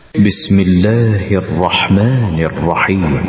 بسم الله الرحمن الرحيم.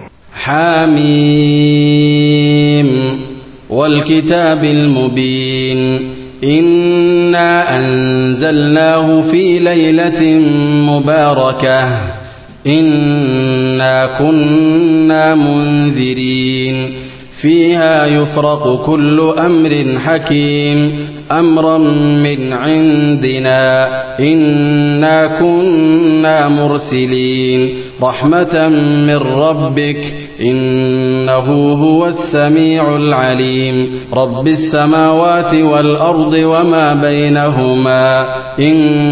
حميم والكتاب المبين إنا أنزلناه في ليلة مباركة إنا كنا منذرين فيها يفرق كل أمر حكيم أمرا من عندنا إنا كنا مرسلين رحمة من ربك إنه هو السميع العليم رب السماوات والأرض وما بينهما إن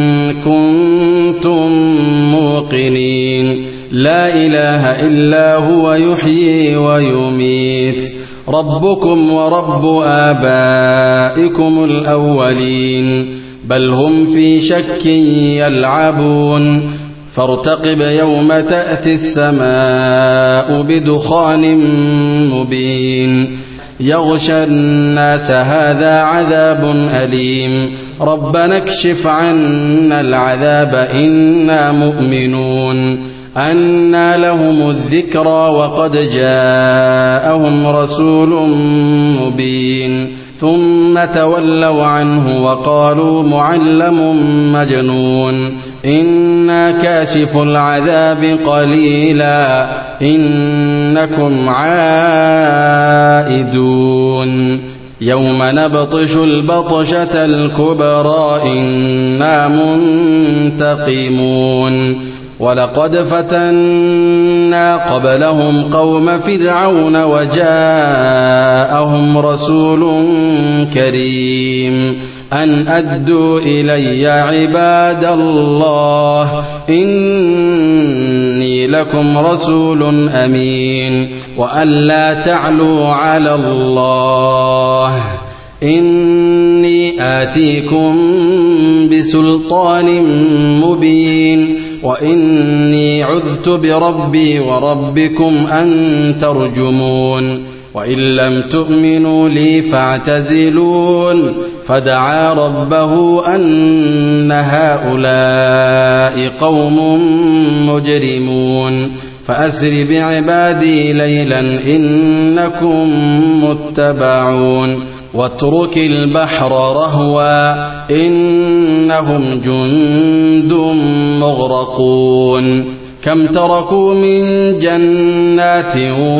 كنتم موقنين لا إله إلا هو يحيي ويميت ربكم ورب آبائكم الأولين بل هم في شك يلعبون فارتقب يوم تأتي السماء بدخان مبين يغشى الناس هذا عذاب أليم ربنا اكشف عنا العذاب إنا مؤمنون أنى لهم الذكرى وقد جاءهم رسول مبين ثم تولوا عنه وقالوا معلم مجنون إنا كاشف العذاب قليلا إنكم عائدون يوم نبطش البطشة الكبرى إنا منتقمون ولقد فتنا قبلهم قوم فرعون وجاءهم رسول كريم أن أدوا إلي عباد الله إني لكم رسول أمين وأن لا تعلوا على الله إني آتيكم بسلطان مبين وإني عذت بربي وربكم أن ترجمون وإن لم تؤمنوا لي فاعتزلون فدعا ربه أن هؤلاء قوم مجرمون فأسر بعبادي ليلا إنكم متبعون واترك البحر رهوا إنهم جند مغرقون كم تركوا من جنات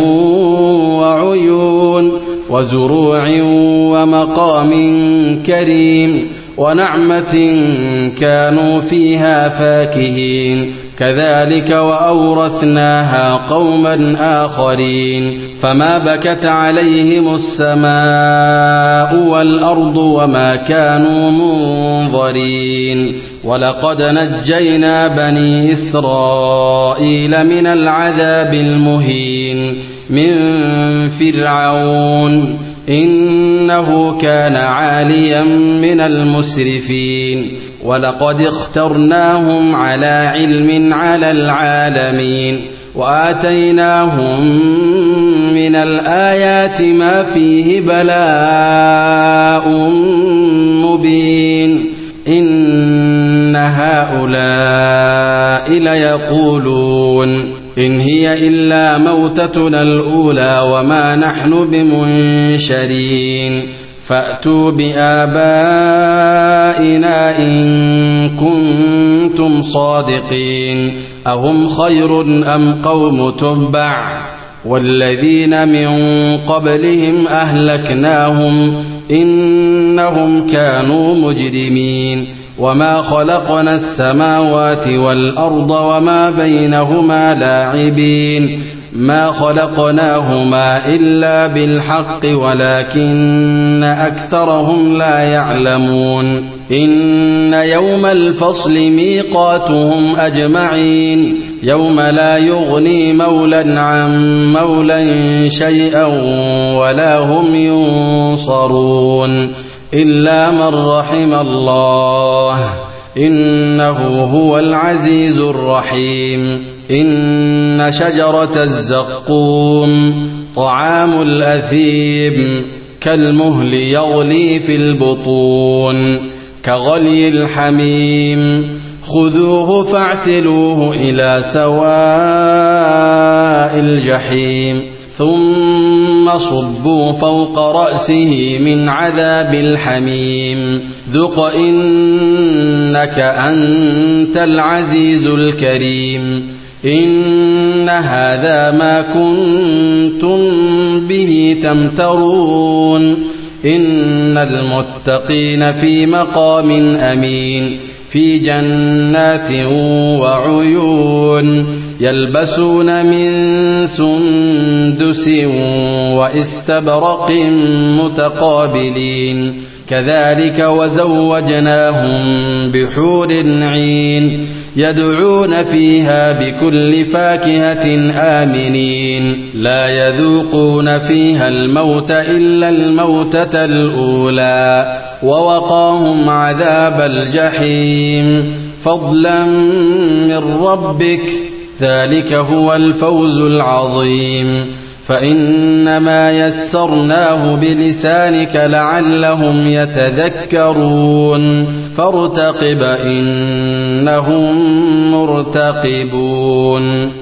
وعيون وزروع ومقام كريم ونعمة كانوا فيها فاكهين كذلك وأورثناها قوما آخرين فما بكت عليهم السماء والأرض وما كانوا منظرين ولقد نجينا بني إسرائيل من العذاب المهين من فرعون إنه كان عاليا من المسرفين ولقد اخترناهم على علم على العالمين وآتيناهم من الآيات ما فيه بلاء مبين إن هؤلاء ليقولون إن هي إلا موتتنا الأولى وما نحن بمنشرين فأتوا بآبائنا إن كنتم صادقين أهم خير أم قوم تبع والذين من قبلهم أهلكناهم إنهم كانوا مجرمين وما خلقنا السماوات والأرض وما بينهما لاعبين ما خلقناهما إلا بالحق ولكن أكثرهم لا يعلمون إن يوم الفصل ميقاتهم أجمعين يوم لا يغني مولا عن مولا شيئا ولا هم ينصرون إلا من رحم الله إنه هو العزيز الرحيم إن شجرة الزقوم طعام الأثيم كالمهل يغلي في البطون كغلي الحميم خذوه فاعتلوه إلى سواء الجحيم ثم صبوا فوق رأسه من عذاب الحميم ذق إنك أنت العزيز الكريم إن هذا ما كنتم به تمترون إن المتقين في مقام أمين في جنات وعيون يلبسون من سندس واستبرق متقابلين كذلك وزوجناهم بحور عين يدعون فيها بكل فاكهة آمنين لا يذوقون فيها الموت إلا الموتة الأولى ووقاهم عذاب الجحيم فضلا من ربك ذلك هو الفوز العظيم فإنما يسرناه بلسانك لعلهم يتذكرون فارتقب إنهم مرتقبون